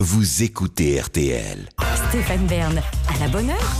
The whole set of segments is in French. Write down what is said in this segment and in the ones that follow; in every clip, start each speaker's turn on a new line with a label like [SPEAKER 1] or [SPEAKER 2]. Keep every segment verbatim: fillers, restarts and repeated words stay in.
[SPEAKER 1] Vous écoutez R T L.
[SPEAKER 2] Stéphane Bern, à la bonne heure.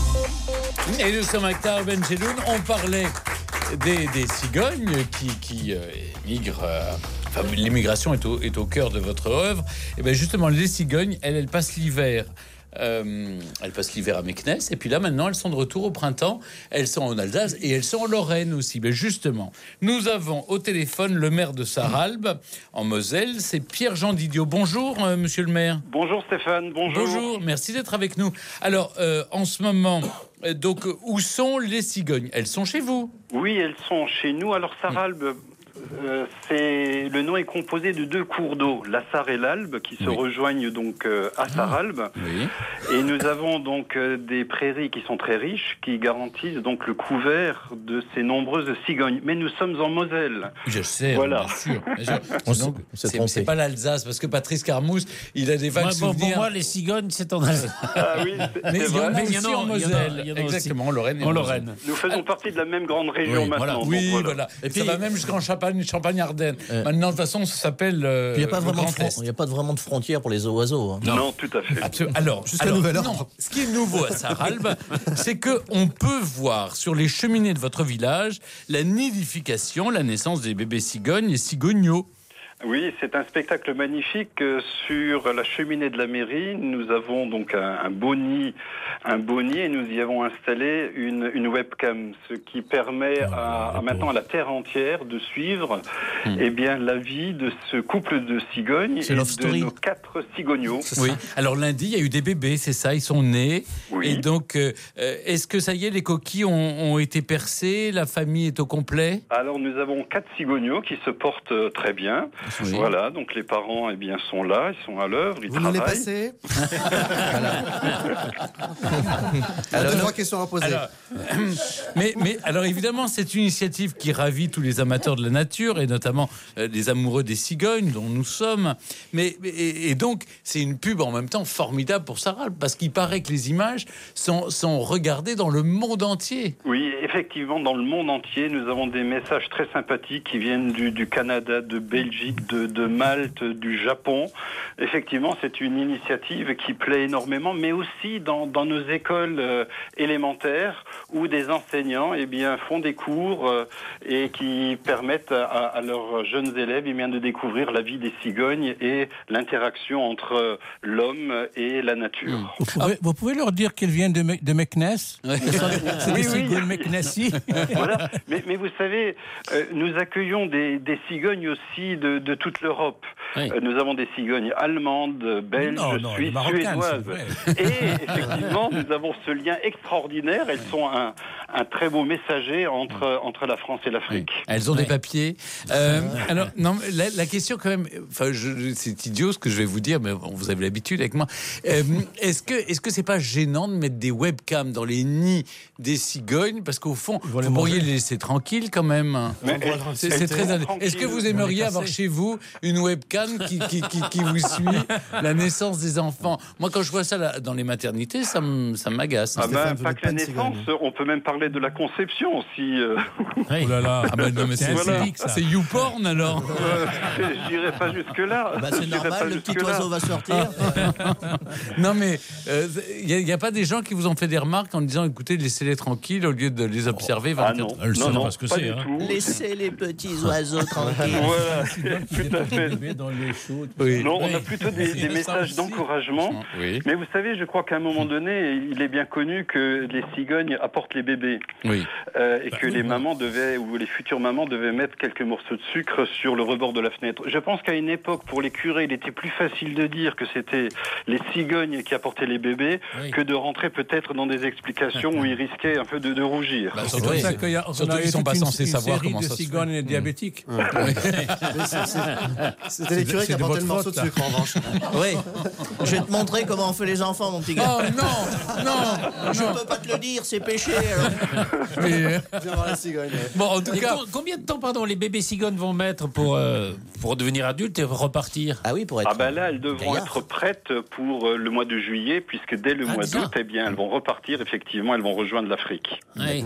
[SPEAKER 3] Et nous sommes avec Tahar Benjeloun. On parlait des, des cigognes qui, qui euh, migrent. Euh, enfin, l'immigration est au, est au cœur de votre œuvre. Et bien justement, les cigognes, elles, elles passent l'hiver. Euh, elles passent l'hiver à Meknès. Et puis là, maintenant, elles sont de retour au printemps. Elles sont en Alsace et elles sont en Lorraine aussi. Mais justement, nous avons au téléphone le maire de Sarralbe, en Moselle. C'est Pierre-Jean Didiot. Bonjour, euh, monsieur le maire.
[SPEAKER 4] Bonjour Stéphane, bonjour.
[SPEAKER 3] Bonjour, merci d'être avec nous. Alors, euh, en ce moment, euh, donc, où sont les cigognes? Elles sont chez vous?
[SPEAKER 4] Oui, elles sont chez nous. Alors Sarralbe, euh, c'est le nom est composé de deux cours d'eau, la Sarre et l'Albe, qui se
[SPEAKER 3] Oui.
[SPEAKER 4] rejoignent donc euh, à Sarralbe.
[SPEAKER 3] Oui.
[SPEAKER 4] Et nous avons donc euh, des prairies qui sont très riches, qui garantissent donc le couvert de ces nombreuses cigognes. Mais nous sommes en Moselle.
[SPEAKER 3] Je sais,
[SPEAKER 4] Voilà.
[SPEAKER 3] bien sûr. Bien sûr.
[SPEAKER 5] On
[SPEAKER 3] Donc,
[SPEAKER 5] s'est
[SPEAKER 3] c'est,
[SPEAKER 5] trompé.
[SPEAKER 3] c'est pas l'Alsace, parce que Patrice Carmousse, il a des vagues
[SPEAKER 5] Moi, bon,
[SPEAKER 3] souvenirs.
[SPEAKER 5] pour moi, les cigognes, c'est en Alsace.
[SPEAKER 4] Ah oui, c'est,
[SPEAKER 3] Mais
[SPEAKER 4] c'est
[SPEAKER 3] il y en
[SPEAKER 4] vrai.
[SPEAKER 3] a
[SPEAKER 5] Mais il y en
[SPEAKER 3] aussi
[SPEAKER 5] a-
[SPEAKER 3] en
[SPEAKER 5] il y en a-
[SPEAKER 3] Moselle.
[SPEAKER 5] il y en a aussi.
[SPEAKER 3] Exactement, en Lorraine. et
[SPEAKER 5] En
[SPEAKER 3] Moselle.
[SPEAKER 5] Lorraine.
[SPEAKER 4] Nous faisons partie de la même grande région
[SPEAKER 5] Oui,
[SPEAKER 4] maintenant.
[SPEAKER 5] voilà.
[SPEAKER 4] donc
[SPEAKER 3] Oui,
[SPEAKER 4] voilà.
[SPEAKER 3] voilà.
[SPEAKER 5] Et
[SPEAKER 3] Et
[SPEAKER 5] puis-
[SPEAKER 3] ça va même jusqu'en Champagne, Champagne-Ardenne.
[SPEAKER 5] Euh.
[SPEAKER 3] Maintenant, de toute façon, ça s'appelle. euh,
[SPEAKER 5] Il n'y a, pas
[SPEAKER 3] le
[SPEAKER 5] vraiment de
[SPEAKER 3] Grand
[SPEAKER 5] fron-
[SPEAKER 3] Est.
[SPEAKER 5] il y a pas de- vraiment de frontières pour les oiseaux. hein.
[SPEAKER 4] Non. tout à fait.
[SPEAKER 3] Absolument. Alors,
[SPEAKER 5] Jusqu'à
[SPEAKER 3] alors,
[SPEAKER 5] nouvel
[SPEAKER 3] non,
[SPEAKER 5] ordre.
[SPEAKER 3] ce qui est nouveau à Sarralbe, c'est que on peut voir sur les cheminées de votre village la nidification, la naissance des bébés cigognes et cigogneaux.
[SPEAKER 4] Oui, c'est un spectacle magnifique. Euh, Sur la cheminée de la mairie, nous avons donc un, un beau nid, un beau nid, et nous y avons installé une, une webcam, ce qui permet à, à maintenant à la terre entière de suivre
[SPEAKER 3] Hmm.
[SPEAKER 4] eh bien, la vie de ce couple de cigognes
[SPEAKER 5] C'est
[SPEAKER 4] et
[SPEAKER 5] Love
[SPEAKER 4] de
[SPEAKER 5] Story.
[SPEAKER 4] nos quatre cigogneaux.
[SPEAKER 3] Oui. Alors lundi, il y a eu des bébés, c'est ça, ils sont nés.
[SPEAKER 4] Oui.
[SPEAKER 3] Et donc, euh, euh, est-ce que ça y est, les coquilles ont, ont été percées, la famille est au complet?
[SPEAKER 4] Alors nous avons quatre cigogneaux qui se portent euh, très bien.
[SPEAKER 3] Oui.
[SPEAKER 4] Voilà, donc les parents eh bien sont là, ils sont à l'œuvre, ils
[SPEAKER 6] Vous nous les
[SPEAKER 4] travaillent.
[SPEAKER 6] passez Alors, deux, trois questions à poser.
[SPEAKER 3] Alors, mais, mais alors évidemment, c'est une initiative qui ravit tous les amateurs de la nature et notamment euh, les amoureux des cigognes dont nous sommes. Mais et, et donc c'est une pub en même temps formidable pour Sarralbe parce qu'il paraît que les images sont, sont regardées dans le monde entier.
[SPEAKER 4] Oui, effectivement, dans le monde entier, nous avons des messages très sympathiques qui viennent du, du Canada, de Belgique, de, de Malte, du Japon. Effectivement, c'est une initiative qui plaît énormément, mais aussi dans, dans nos écoles euh, élémentaires où des enseignants eh bien, font des cours euh, et qui permettent à, à leurs jeunes élèves eh bien, de découvrir la vie des cigognes et l'interaction entre l'homme et la nature.
[SPEAKER 7] Vous pouvez, vous pouvez leur dire qu'ils viennent de, Me- de Meknès? C'est
[SPEAKER 4] Oui,
[SPEAKER 7] des
[SPEAKER 4] oui.
[SPEAKER 7] cigognes Meknessi.
[SPEAKER 4] Voilà. Mais, mais vous savez, euh, nous accueillons des, des cigognes aussi de, de toute l'Europe.
[SPEAKER 5] Oui.
[SPEAKER 4] Euh, nous avons des cigognes allemandes, belges,
[SPEAKER 7] Non, non, les
[SPEAKER 4] suisses,
[SPEAKER 7] Marocaines,
[SPEAKER 4] suédoises.
[SPEAKER 7] c'est vrai.
[SPEAKER 4] Et effectivement, nous avons ce lien extraordinaire. Elles sont un, un très beau messager entre, entre la France et l'Afrique.
[SPEAKER 3] Elles ont des papiers. Euh, alors, non, la, la question quand même, enfin, je, c'est idiot ce que je vais vous dire, mais bon, vous avez l'habitude avec moi. Euh, est-ce que, est-ce que c'est pas gênant de mettre des webcams dans les nids des cigognes parce qu'au fond,
[SPEAKER 7] vont les
[SPEAKER 3] vous pourriez
[SPEAKER 7] manger.
[SPEAKER 3] les laisser tranquilles quand même.
[SPEAKER 4] Mais
[SPEAKER 3] C'est,
[SPEAKER 4] elles-
[SPEAKER 3] c'est
[SPEAKER 4] elles
[SPEAKER 3] très.
[SPEAKER 4] sont
[SPEAKER 3] Est-ce
[SPEAKER 4] tranquilles.
[SPEAKER 3] que vous aimeriez avoir chez vous une webcam qui, qui, qui, qui vous suit la naissance des enfants? Moi, quand je vois ça là, dans les maternités, ça me- ça m'agace.
[SPEAKER 4] Ah ben,
[SPEAKER 6] Stéphane, vous
[SPEAKER 4] pas
[SPEAKER 6] n'êtes
[SPEAKER 4] que la
[SPEAKER 6] pas une
[SPEAKER 4] naissance,
[SPEAKER 6] cigogne.
[SPEAKER 4] on peut même parler de la conception aussi. euh.
[SPEAKER 5] Oui.
[SPEAKER 7] Oh là là.
[SPEAKER 3] Ah ben non, mais c'est,
[SPEAKER 4] Voilà.
[SPEAKER 3] c'est, c'est YouPorn alors.
[SPEAKER 4] Euh, je dirais pas jusque-là.
[SPEAKER 5] Bah,
[SPEAKER 4] Je
[SPEAKER 5] c'est
[SPEAKER 4] dirais pas
[SPEAKER 5] normal, le petit
[SPEAKER 4] jusque-là.
[SPEAKER 5] oiseau va sortir.
[SPEAKER 3] Non mais il n'y a, a pas des gens qui vous ont fait des remarques en disant écoutez laissez-les tranquilles au lieu de les observer
[SPEAKER 4] Ah
[SPEAKER 3] vingt-quatre
[SPEAKER 4] non,
[SPEAKER 3] heures.
[SPEAKER 7] Elle
[SPEAKER 4] non,
[SPEAKER 7] sait
[SPEAKER 4] non,
[SPEAKER 7] pas ce que
[SPEAKER 4] pas
[SPEAKER 7] c'est,
[SPEAKER 4] du
[SPEAKER 7] hein.
[SPEAKER 4] tout.
[SPEAKER 5] Laissez les petits oiseaux tranquilles.
[SPEAKER 4] Voilà, tout à fait.
[SPEAKER 7] Dans les chauds.
[SPEAKER 3] Oui.
[SPEAKER 4] Non, on a
[SPEAKER 7] Oui.
[SPEAKER 4] plutôt des,
[SPEAKER 7] C'est
[SPEAKER 4] des
[SPEAKER 7] ça
[SPEAKER 4] messages
[SPEAKER 7] aussi.
[SPEAKER 4] d'encouragement.
[SPEAKER 3] Oui.
[SPEAKER 4] Mais vous savez, je crois qu'à un moment donné, il est bien connu que les cigognes apportent les bébés.
[SPEAKER 3] Oui.
[SPEAKER 4] Euh, et que
[SPEAKER 7] oui,
[SPEAKER 4] les
[SPEAKER 7] oui.
[SPEAKER 4] mamans devaient, ou les futures mamans devaient mettre quelques morceaux de sucre sur le rebord de la fenêtre. Je pense qu'à une époque, pour les curés, il était plus facile de dire que c'était les cigognes qui apportaient les bébés
[SPEAKER 7] Oui.
[SPEAKER 4] que de rentrer peut-être dans des explications où ils risquaient un peu de, de rougir.
[SPEAKER 3] Bah,
[SPEAKER 7] C'est
[SPEAKER 3] surtout,
[SPEAKER 7] pour ça
[SPEAKER 3] c'est-
[SPEAKER 7] qu'il y a,
[SPEAKER 3] surtout
[SPEAKER 7] on a
[SPEAKER 3] qu'ils sont
[SPEAKER 7] toute
[SPEAKER 3] pas
[SPEAKER 7] une-
[SPEAKER 3] censés
[SPEAKER 7] une
[SPEAKER 3] savoir
[SPEAKER 7] série
[SPEAKER 3] comment
[SPEAKER 7] de
[SPEAKER 3] ça se fait.
[SPEAKER 7] cigognes diabétiques.
[SPEAKER 6] Mais c'est- c'est- C'était les curés
[SPEAKER 7] c'est
[SPEAKER 6] qui
[SPEAKER 7] de
[SPEAKER 6] apportaient le
[SPEAKER 7] votre
[SPEAKER 6] morceau de
[SPEAKER 7] faute,
[SPEAKER 6] sucre en revanche.
[SPEAKER 5] Oui. Je vais te montrer comment on fait les enfants, mon petit gars.
[SPEAKER 3] Oh non, non.
[SPEAKER 5] Je peux pas te le dire, c'est péché. alors.
[SPEAKER 3] Mais, euh,
[SPEAKER 6] Viens voir la cigogne. ouais.
[SPEAKER 3] bon, en tout
[SPEAKER 5] Et
[SPEAKER 3] cas,
[SPEAKER 5] com- combien de temps, pardon, les bébés cigognes vont mettre pour, euh, pour devenir adultes et repartir? Ah oui, pour être.
[SPEAKER 4] Ah ben là, elles devront
[SPEAKER 5] gaillard.
[SPEAKER 4] être prêtes pour euh, le mois de juillet, puisque dès le
[SPEAKER 5] Ah,
[SPEAKER 4] mois
[SPEAKER 5] déjà.
[SPEAKER 4] d'août, eh bien, elles vont repartir. Effectivement, elles vont rejoindre l'Afrique.
[SPEAKER 5] Oui.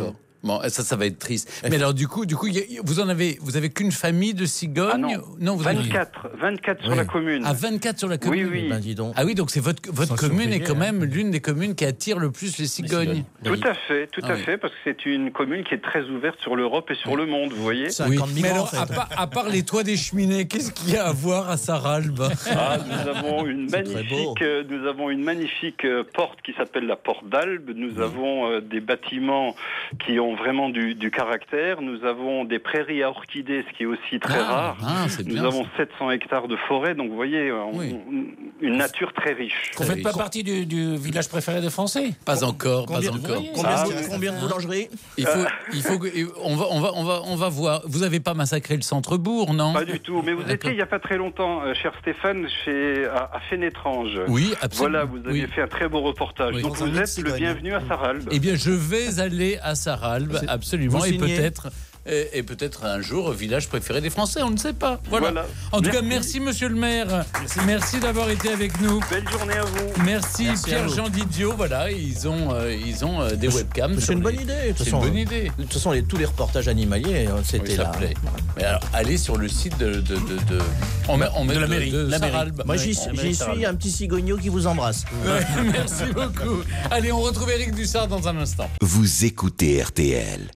[SPEAKER 3] Bon, ça, ça va être triste. Mais alors, du coup, du coup, y a- vous en avez, vous avez qu'une famille de cigognes?
[SPEAKER 4] Ah non,
[SPEAKER 3] vous en avez-
[SPEAKER 4] vingt-quatre, vingt-quatre sur
[SPEAKER 6] Oui.
[SPEAKER 4] la commune.
[SPEAKER 3] Ah, vingt-quatre sur la commune.
[SPEAKER 4] Oui, oui.
[SPEAKER 6] Ben, dis donc.
[SPEAKER 3] Ah oui, donc c'est votre, votre
[SPEAKER 7] Sans
[SPEAKER 3] commune est
[SPEAKER 7] surveiller,
[SPEAKER 3] quand
[SPEAKER 7] hein.
[SPEAKER 3] même l'une des communes qui attire le plus les cigognes.
[SPEAKER 4] Tout à fait, tout
[SPEAKER 3] Ah
[SPEAKER 4] à
[SPEAKER 3] oui.
[SPEAKER 4] fait, parce que c'est une commune qui est très ouverte sur l'Europe et sur le monde, vous voyez.
[SPEAKER 6] C'est un
[SPEAKER 3] Oui.
[SPEAKER 6] camp de
[SPEAKER 3] Mais
[SPEAKER 6] migrants,
[SPEAKER 3] alors,
[SPEAKER 6] en
[SPEAKER 3] à,
[SPEAKER 6] fait.
[SPEAKER 3] part, à part les toits des cheminées, qu'est-ce qu'il y a à voir à Sarralbe?
[SPEAKER 4] Ah, nous avons une
[SPEAKER 6] C'est très beau.
[SPEAKER 4] magnifique, euh, nous avons une magnifique euh, porte qui s'appelle la porte d'Albe. Nous avons euh, des bâtiments qui ont vraiment du, du caractère. Nous avons des prairies à orchidées, ce qui est aussi très
[SPEAKER 3] Ah,
[SPEAKER 4] rare.
[SPEAKER 3] ah, c'est
[SPEAKER 4] Nous
[SPEAKER 3] bien,
[SPEAKER 4] avons
[SPEAKER 3] ça.
[SPEAKER 4] sept cents hectares de forêt, donc vous voyez, euh, on-
[SPEAKER 3] Oui.
[SPEAKER 4] on- une nature très riche.
[SPEAKER 5] Vous faites pas partie du, du village préféré des Français?
[SPEAKER 3] Pas encore, pas
[SPEAKER 6] Combien,
[SPEAKER 3] encore.
[SPEAKER 6] combien,
[SPEAKER 4] Ah,
[SPEAKER 6] de- combien de boulangeries?
[SPEAKER 3] Il faut, il faut que, on va, on va, on va, on va voir. Vous avez pas massacré le centre-bourg, non?
[SPEAKER 4] Pas du tout, mais vous
[SPEAKER 3] D'accord.
[SPEAKER 4] étiez il n'y a pas très longtemps, euh, cher Stéphane, chez, à, à Fénétrange.
[SPEAKER 3] Oui, absolument.
[SPEAKER 4] Voilà, vous avez
[SPEAKER 3] Oui.
[SPEAKER 4] fait un très beau reportage.
[SPEAKER 3] Oui.
[SPEAKER 4] Donc
[SPEAKER 6] Dans un
[SPEAKER 4] vous
[SPEAKER 6] nid de
[SPEAKER 4] êtes le
[SPEAKER 6] cigogne.
[SPEAKER 4] bienvenu à Sarralbe.
[SPEAKER 3] Eh bien, je vais aller à Sarralbe,
[SPEAKER 6] C'est-
[SPEAKER 3] absolument,
[SPEAKER 6] vous
[SPEAKER 3] et
[SPEAKER 6] signez
[SPEAKER 3] peut-être, et, et peut-être un jour village préféré des Français, on ne sait pas. Voilà.
[SPEAKER 4] Voilà.
[SPEAKER 3] En tout
[SPEAKER 4] Merci.
[SPEAKER 3] cas, merci Monsieur le Maire, merci, d'avoir été avec nous.
[SPEAKER 4] Belle journée à vous.
[SPEAKER 3] Merci,
[SPEAKER 6] Merci à
[SPEAKER 3] Pierre-Jean Didio. Voilà, ils ont, euh, ils ont euh, des webcams.
[SPEAKER 6] C'est
[SPEAKER 3] sur
[SPEAKER 6] une bonne
[SPEAKER 3] les-
[SPEAKER 6] idée. De toute
[SPEAKER 3] C'est une
[SPEAKER 6] façon,
[SPEAKER 3] bonne idée.
[SPEAKER 6] De toute façon, les- tous les reportages animaliers, euh,
[SPEAKER 3] Oui,
[SPEAKER 6] c'était
[SPEAKER 3] ça
[SPEAKER 6] là.
[SPEAKER 3] plaît. Mais alors, allez sur le site de, de, de, de- on met, on met
[SPEAKER 5] De la
[SPEAKER 3] de-
[SPEAKER 5] mairie,
[SPEAKER 3] de
[SPEAKER 5] la mairie.
[SPEAKER 3] Sarralbe.
[SPEAKER 6] Moi, j'y
[SPEAKER 3] On met
[SPEAKER 6] j'y
[SPEAKER 3] Sarralbe.
[SPEAKER 6] suis, un petit cigogno qui vous embrasse.
[SPEAKER 3] Ouais, merci beaucoup. Allez, on retrouve Éric Dussard dans un instant.
[SPEAKER 1] Vous écoutez R T L.